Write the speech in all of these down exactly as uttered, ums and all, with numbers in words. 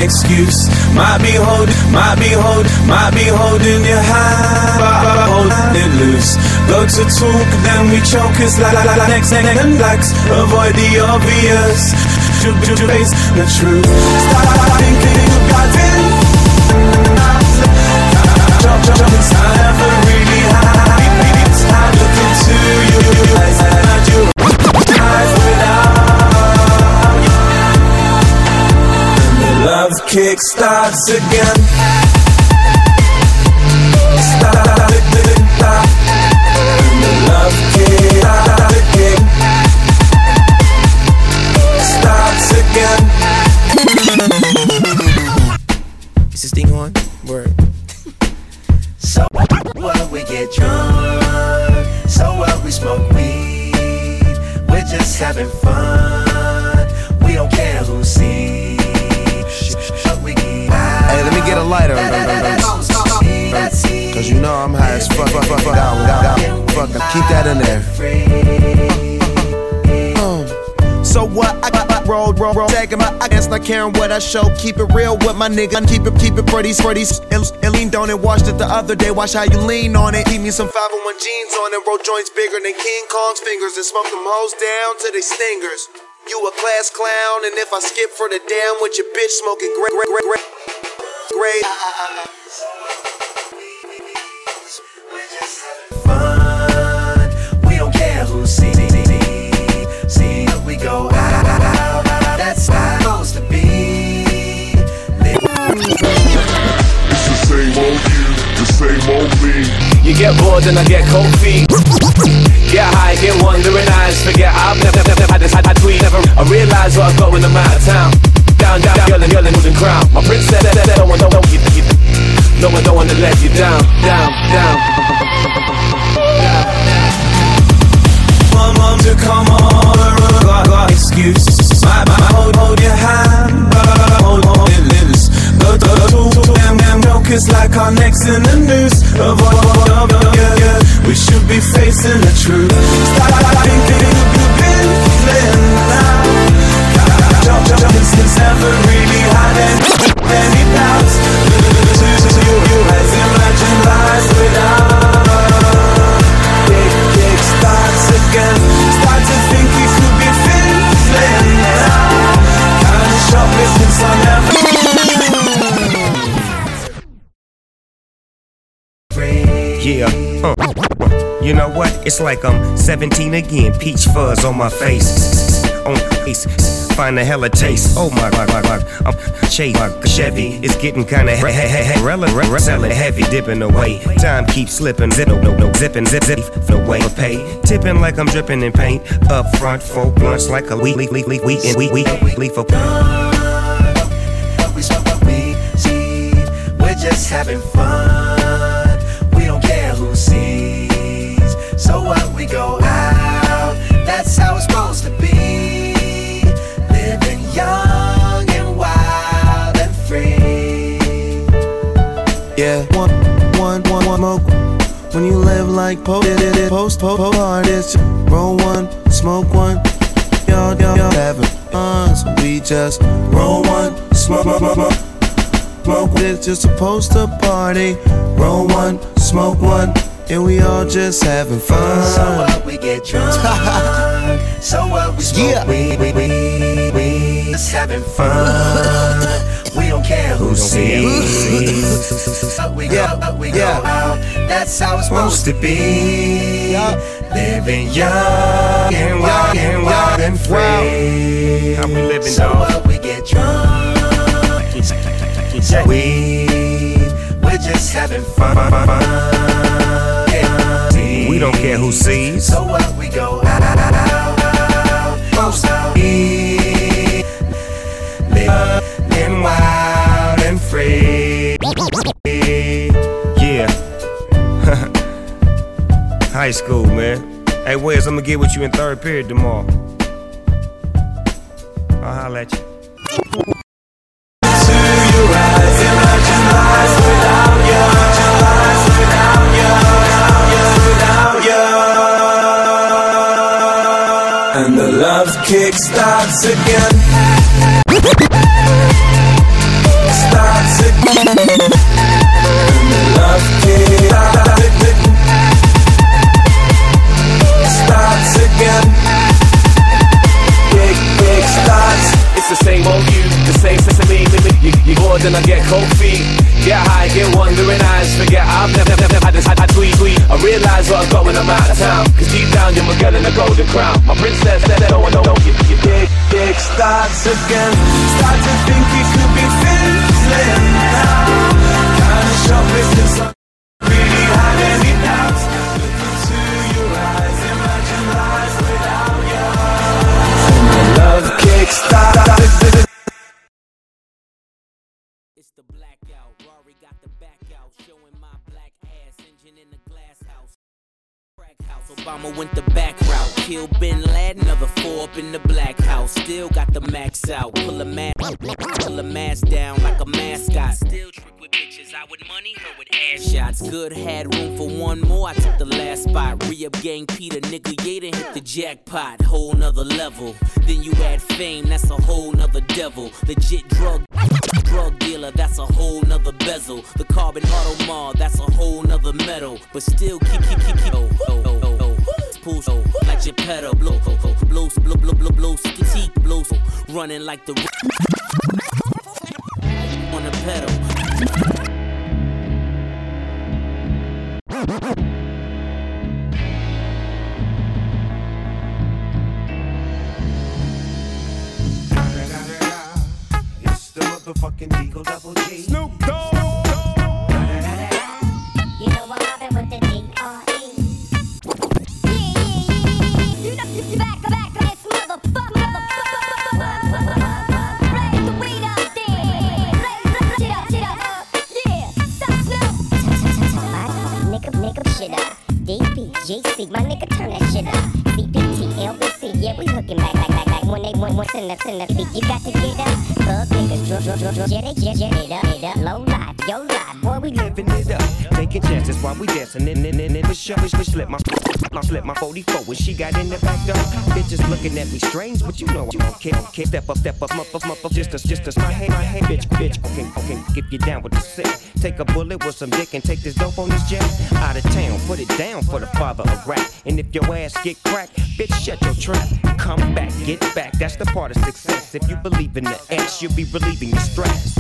excuse. Might be holding, might be holding, might be holding your hand, but holding it loose. Go to talk, then we choke. It's like, like, like next and blacks. Avoid the obvious. You, you, you face the truth. Stop thinking about it. Jump, jump, jump. It's not ever really high. It's not looking to you. Eyes at you. Eyes without you. And the love kick starts again. Stop, stop, stop. And the love kick starts again. Starts again. Is this thing on? Word. So what, we get drunk. So what, we smoke weed. We're just having fun. We don't care who sees. We hey, let me get a lighter. Cause you know I'm high as fuck, fuck, fuck, fuck, down, down, down. Fuck, keep that in there. Um, so what? I got roll, roll, roll, tagging my ass, not caring what I show. Keep it real with my nigga, keep it, keep it pretty, pretty. And leaned on it, watched it the other day. Watch how you lean on it. Keep me some five oh one jeans on it. Roll joints bigger than King Kong's fingers, and smoke them hoes down to they stingers. You a class clown, and if I skip for the down with your bitch smoking great, great, great, great, great. Fun, we don't care who sees. See, we go out, out, out, out. That's how it's supposed to be. It's the same old you, the same old me. You get bored and I get cold feet. Get high, get wandering eyes. Forget I've never, never, never had this, had tweet. Never, I realize what I've got when I'm out of town. Down, down, yelling, yelling, golden crown. My princess, no one, don't, don't, you, you, no one don't wanna let you down, down, down, down. My mom to come on, got, got excuse. My, my, hold, hold your hand, hold, hold it loose. Go to, to, to, them, them jokers like our necks in the noose. Avoid, avoid, avoid, yeah, yeah. We should be facing the truth. Stop thinking you've been feeling now. Jump, jump, jump, it's never really had any doubts. You, you has imagined lies without. Kick, kick starts again. Start to think you could be feeling now. Kind of shoplifting, so never. Yeah, uh, you know what? It's like I'm seventeen again. Peach fuzz on my face, on face. Find a hella taste. Oh my god, my god. I'm Chase, my Chevy. It's getting kinda he he he he. Relevant, selling heavy, dipping away. Time keeps slipping. Zip, no, no, no, zipping, zip, zip. The way I pay, tipping like I'm dripping in paint. Up front, four blunts like a week, week, week, week, week, we, we, leaf of. We smoke what we see. We're just having fun. We don't care who sees. So what? We go out. That's how it's supposed to be. Young and wild and free. Yeah, one, one, one, one smoke. When you live like post, post, post, post artists. Roll one, smoke one. Y'all, y'all, y'all having fun, so we just roll one, smoke, smoke, smoke. Smoke, it's just supposed to party. Roll one, smoke one. And we all just having fun. So what? We get drunk. So what? We smoke yeah. we, we, we, we just having fun. We don't care who sees. But we yeah. go, but we yeah. go out. That's how it's supposed to be. Yeah. Living young and wild and wild and free. How we living, so dog? What? We get drunk. Weed. We're just having fun. We don't care who sees. So what? We go out, out, out, out. Most out. Live and wild and free. Yeah. High school, man. Hey, Wes, I'm gonna get with you in third period tomorrow. I'll holler at you. And the love kick starts again. starts again. And the love kick starts again. Kick, kick starts. It's the same old you, the same sesame. You, you bored and I get cold feet. Get high, get wandering eyes. Forget I've never, never, never had this, had tweet, tweet. I realise what I've got when I'm out of town. Cause deep down you're my girl in a golden crown. My princess, let no one know. You, you dig, dig, starts again. Start to think it could be fizzling now. Kinda shock because I really had any doubts. Look into your eyes, imagine life without you. And the love kick starts. It's the blackout. Rory got the back out, showing my black ass. Engine in the glass house. Crack house. Obama went the back route. Kill Bin Laden, another four up in the black house. Still got the max out. Pull a mask, pull a mask down like a mascot. Still trick with bitches. I with money, her with ass shots. Good, had room for one more. I took the last spot. Re-up gang Peter, nigga, yeah, done hit the jackpot. Whole nother level. Then you add fame, that's a whole nother devil. Legit drug. Drug dealer, that's a whole nother bezel. The carbon auto mall, that's a whole nother metal. But still keep, keep, keep, keep, oh, oh, oh, oh, oh. Pull, so, like your pedal, blow, oh, oh, blow, blow, blow, blow, blow, stick, blow, so, running like the on the pedal. It's the motherfucking Eagle Double G. Snoop Dogg. You know what happened with the D R E? Yeah, yeah, yeah. You know, you back, back, this motherfucker. Raise the weed up there. Raise it up, shit up. Yeah, stop, Snoop. Nigga, nigga, shit up. D P G C, my nigga, turn that shit up. C P T, L B C, yeah, we hooking back, back, back, back. When they want what's in the, in the beat, you got to get up. Thug niggas, drug, drug, drug, drug, jet it, jet, jet it up, it up. Low life, yo life, boy, we Living it up, taking chances while we dancing in in in in the show. She slip my, I slip my forty-four when she got in the back door. Bitches looking at me strange, but you know I don't care. Don't care. Step up, step up, muff up, muff up. Just as, just as my head, my head, bitch, bitch. Okay, okay, if you down with the sick, take a bullet with some dick and take this dope on this jet. Out of town, put it down for the father of rap. And if your ass get cracked, bitch, shut your trap. Come back, get back. That's the part of success. If you believe in the X, you'll be relieving the stress.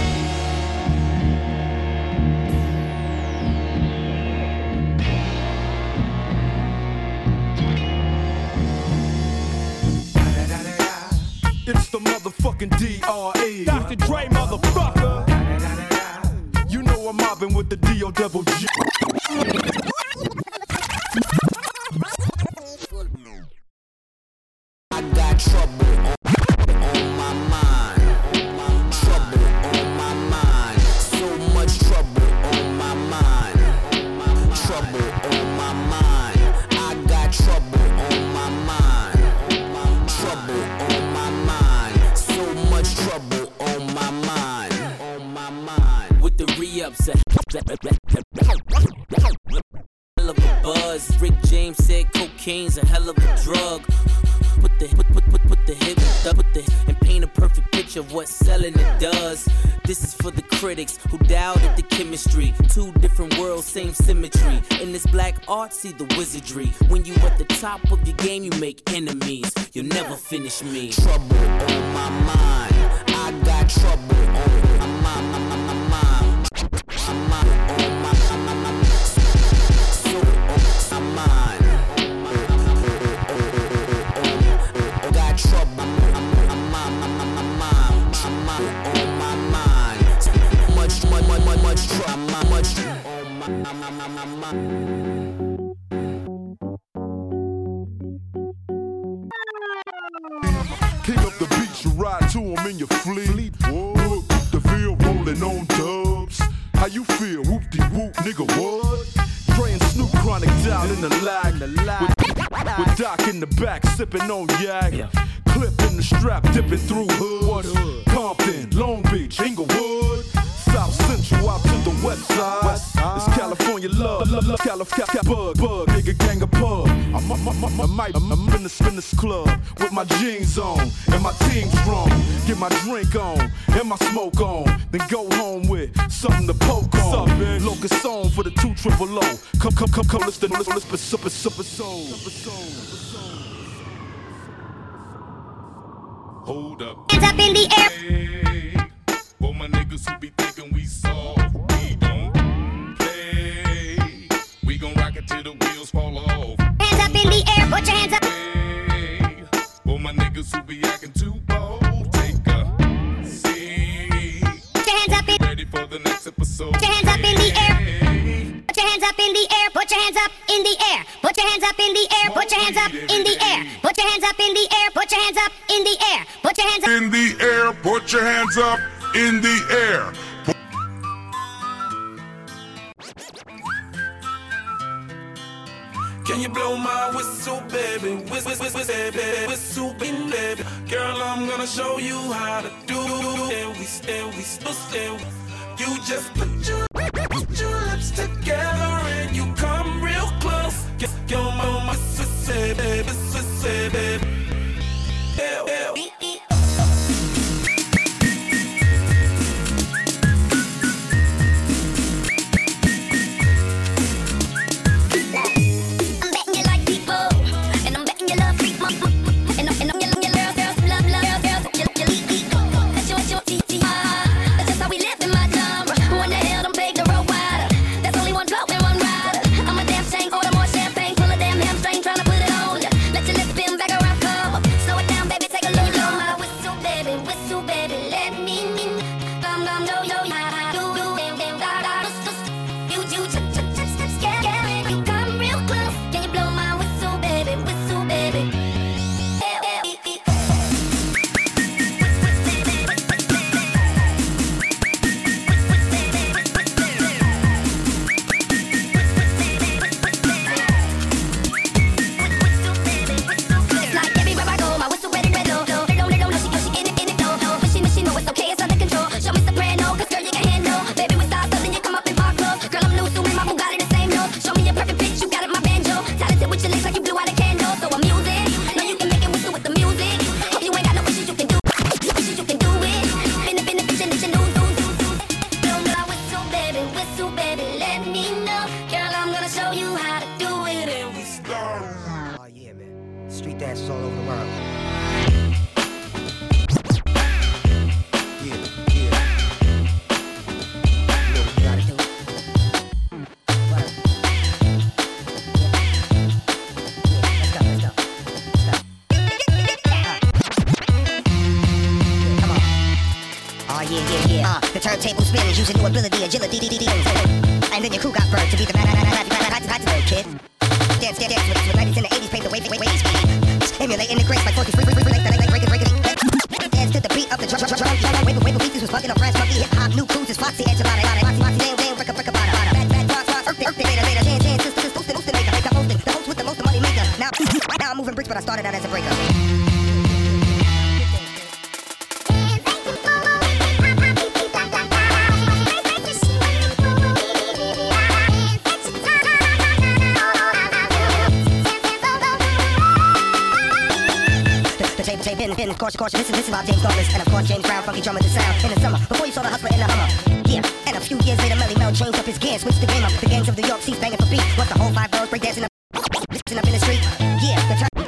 It's the motherfucking D R E. Doctor Dre, motherfucker. You know I'm mobbing with the D O double G. I got trouble on my mind. Trouble on my mind. So much trouble on my mind. Trouble on my mind. I got trouble on my mind. Trouble on my mind. So much trouble on my mind. On my mind. With the re-ups, hell of a buzz. Rick James said cocaine's a hell of a drug. Put the put put put put the hip up with the and paint a perfect picture of what selling it does. This is for the critics who doubted the chemistry. Two different worlds, same symmetry. In this black art, see the wizardry. When you at the top of your game, you make enemies. You'll never finish me. Trouble on my mind. I got trouble on my mind. My, my, my, mind. My mind on my, my, my, my. So on my mind. Trouble on my mind. Much, much, much, much trouble. Much on my mind. King up the beach, you ride to him in your fleet. Look, the field rolling on dubs. How you feel? Whoop-de-whoop, nigga, what? Dre and Snoop Chronic down in the lag. With, with Doc in the back, sipping on yak. Yeah. Clip in the strap, dipping through hood. What hood? Compton, Long Beach, Inglewood. South Central out to the west side. West side. It's California love, love, love, California bug, bug, nigga gang of pub. I'm, I'm, I'm, I'm, I'm, I'm in the spinners club with my jeans on and my team strong. Get my drink on and my smoke on, then go home with something to poke on. Locust on for the two triple O. Come, come, come, come, listen, listen, listen, super, super soul. Hold up. Hands up in the air. Hey, for my niggas who be thinking we soft, we don't play. We gon' rock it till the wheels fall off. Hands up in the air, put your hands up. Hey, for my niggas who be acting too bold, take a seat. Put your hands up in. Ready for the next episode. Put your hands up in the air. Put your hands up in the air. Put your hands up in the air. Put your hands up in the air. Put your hands up in the air. Put your hands up in the air. Put your hands up in the air. Put your hands up In the air, put your hands up in the air. Can you blow my whistle, baby? Whistle, whistle, whistle, baby. Whistle, baby. Girl, I'm gonna show you how to do it. And we stand, we still stand. You just put your, put your lips together and you come real close. Get your mama, whistle, baby, whistle, baby. Hell, hell. turntable spins using new ability, agility, and then your crew got burned to be the kid. Dance, dance, dance with nineties in the eighties, paved the way, way, way, emulating the grace like forty free, free, free, like that, break it, break it. Dance to the beat of the drum, drum, drum, wave, wave, wave, was bugging up, brass, monkey, hip hop, new cruises, foxy, enchilada, foxy, foxy, damn, damn, break a, break a bada, bad, bad, rock, rock, earth, earth, later, later, chance, chance, sister, sister, boosting, maker, make up, hosting, the host with the most money maker. Now, now I'm moving bricks, but I started out as a breaker. Pin, pin, of course, of course, listen, listen about James Douglas, and of course James Brown, funky drum of the sound in the summer, before you saw the hustler in the Hummer. Yeah, and a few years later, Melly Mel changed up his gear, switched the game up. The gangs of New York, seats banging for beat. What's the whole five girls breakdancing up, up in the street? Yeah, the